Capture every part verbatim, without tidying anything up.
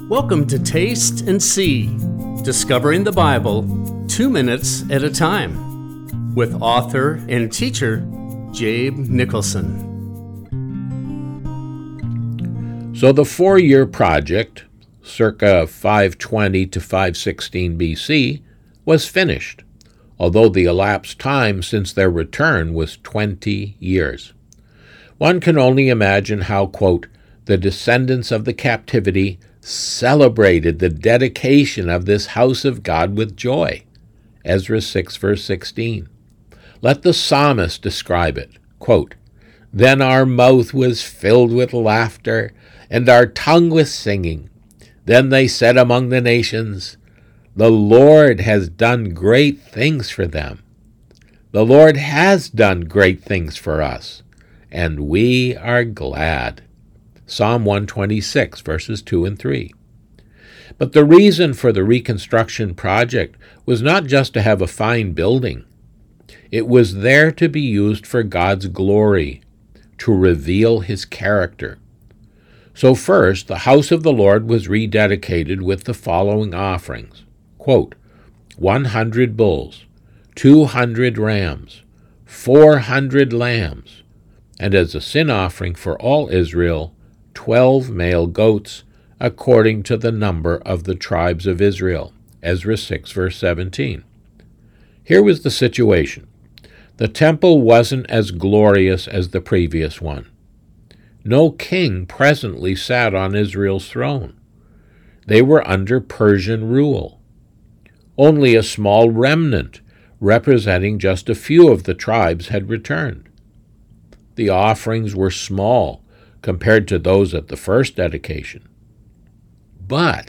Welcome to Taste and See, Discovering the Bible two minutes at a time, with author and teacher Jabe Nicholson. So the four-year project, circa five twenty to five sixteen B C, was finished, although the elapsed time since their return was twenty years. One can only imagine how, quote, the descendants of the captivity celebrated the dedication of this house of God with joy. Ezra six, verse sixteen. Let the psalmist describe it, quote, Then our mouth was filled with laughter, and our tongue with singing. Then they said among the nations, The Lord has done great things for them. The Lord has done great things for us, and we are glad. Psalm one twenty-six, verses two and three. But the reason for the reconstruction project was not just to have a fine building. It was there to be used for God's glory, to reveal His character. So first, the house of the Lord was rededicated with the following offerings, quote, one hundred bulls, two hundred rams, four hundred lambs, and as a sin offering for all Israel, twelve male goats, according to the number of the tribes of Israel. Ezra six, verse seventeen. Here was the situation. The temple wasn't as glorious as the previous one. No king presently sat on Israel's throne. They were under Persian rule. Only a small remnant, representing just a few of the tribes, had returned. The offerings were small compared to those at the first dedication. But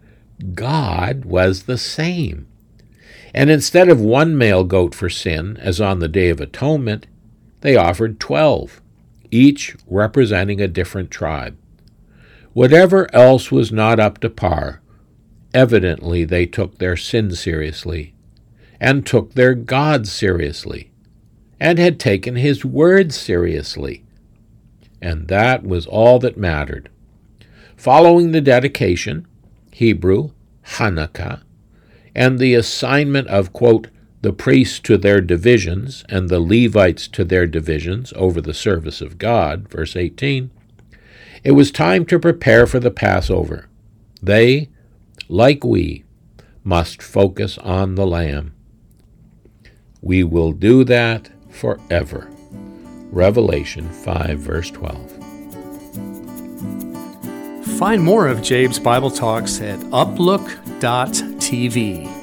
God was the same. And instead of one male goat for sin, as on the Day of Atonement, they offered twelve, each representing a different tribe. Whatever else was not up to par, evidently they took their sin seriously, and took their God seriously, and had taken His word seriously. And that was all that mattered. Following the dedication, Hebrew, Hanukkah, and the assignment of, quote, the priests to their divisions and the Levites to their divisions over the service of God, verse eighteen, it was time to prepare for the Passover. They, like we, must focus on the Lamb. We will do that forever. Revelation five, verse twelve. Find more of Jabe's Bible Talks at uplook dot t v.